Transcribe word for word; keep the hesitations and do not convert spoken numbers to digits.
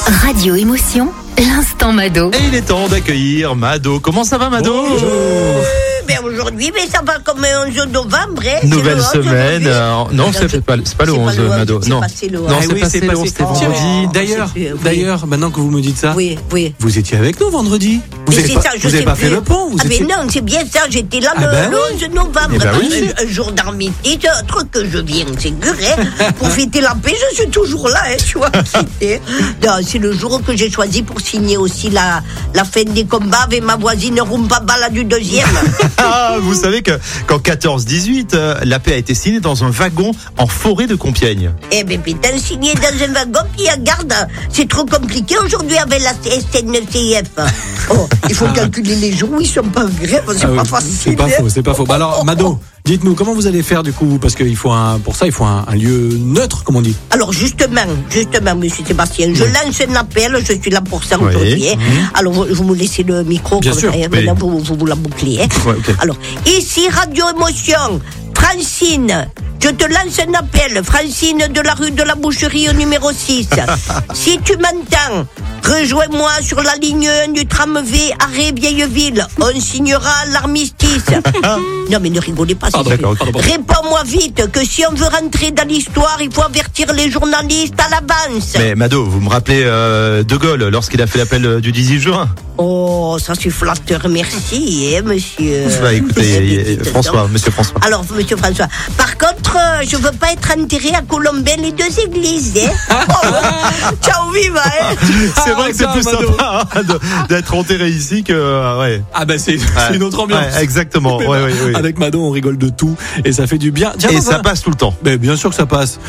Radio Émotion, l'instant Mado. Et il est temps d'accueillir Mado. Comment ça va, Mado? Bonjour. Ben aujourd'hui, mais ça va comme le onze novembre. Hein. Nouvelle le semaine. Euh, non, c'est, c'est pas, c'est pas le c'est onze, pas le Mado. c'est Non, passé le non, onze. c'est Ah oui, passé c'est le onze, passé. c'était Tiens, vendredi. D'ailleurs, c'est- oui. d'ailleurs, maintenant que vous me dites ça, Oui, oui. vous étiez avec nous vendredi. Vous Mais avez c'est pas, ça, je vous avez sais pas plus. fait le pont, vous Ah, étiez... mais non, c'est bien ça, j'étais là Ah le, ben le oui. onze novembre. Eh ben Parce oui. que, un jour d'armistice, un truc que je viens, c'est gueuler. Pour fêter la paix, je suis toujours là, hein, tu vois. C'est, non, c'est le jour que j'ai choisi pour signer aussi la, la fin des combats avec ma voisine Rumpabala du deuxième. Ah, vous savez que qu'en quatorze dix-huit, euh, la paix a été signée dans un wagon en forêt de Compiègne. Eh ben putain, signé dans un wagon qui garde, c'est trop compliqué aujourd'hui avec la S N C F. Oh, il faut calculer les jours où ils sont pas en grève, c'est Ah pas oui, facile. c'est pas hein. faux, c'est pas faux. Bah alors, Mado, dites-nous, comment vous allez faire du coup? Parce qu'il faut un, pour ça, il faut un, un lieu neutre, comme on dit. Alors justement, justement, monsieur Sébastien, je lance un appel, je suis là pour ça Oui. aujourd'hui. hein. Alors vous, vous me laissez le micro, Bien comme sûr, ça, hein, oui. maintenant vous, vous, vous la bouclez. hein. Ouais, ok. Alors, ici Radio Émotion, Francine, je te lance un appel, Francine de la rue de la Boucherie au numéro six. Si tu m'entends, rejoins-moi sur la ligne un du tram V arrêt Vieilleville. On signera l'armistice. Non mais ne rigolez pas. Pardon, c'est d'accord, vrai. pardon, pardon. Réponds-moi vite que si on veut rentrer dans l'histoire, il faut avertir les journalistes à l'avance. Mais Mado, vous me rappelez euh, De Gaulle lorsqu'il a fait l'appel euh, du dix-huit juin? Oh, ça c'est flatteur, merci, hein, monsieur. Bah écoutez, Eh bien, euh, dites François, donc. monsieur François. Alors, monsieur François, par contre, euh, je veux pas être enterré à Colombin les deux églises, hein. Oh, ciao, viva, hein. C'est vrai que c'est Ah, plus Mado. sympa hein, de- d'être enterré ici que euh, ouais. Ah bah c'est, c'est une autre ambiance. Ouais, exactement. Mais Ouais, bah, ouais, ouais. Avec Mado, on rigole de tout et ça fait du bien. Tiens, Et Vincent. ça passe tout le temps. Mais bien sûr que ça passe.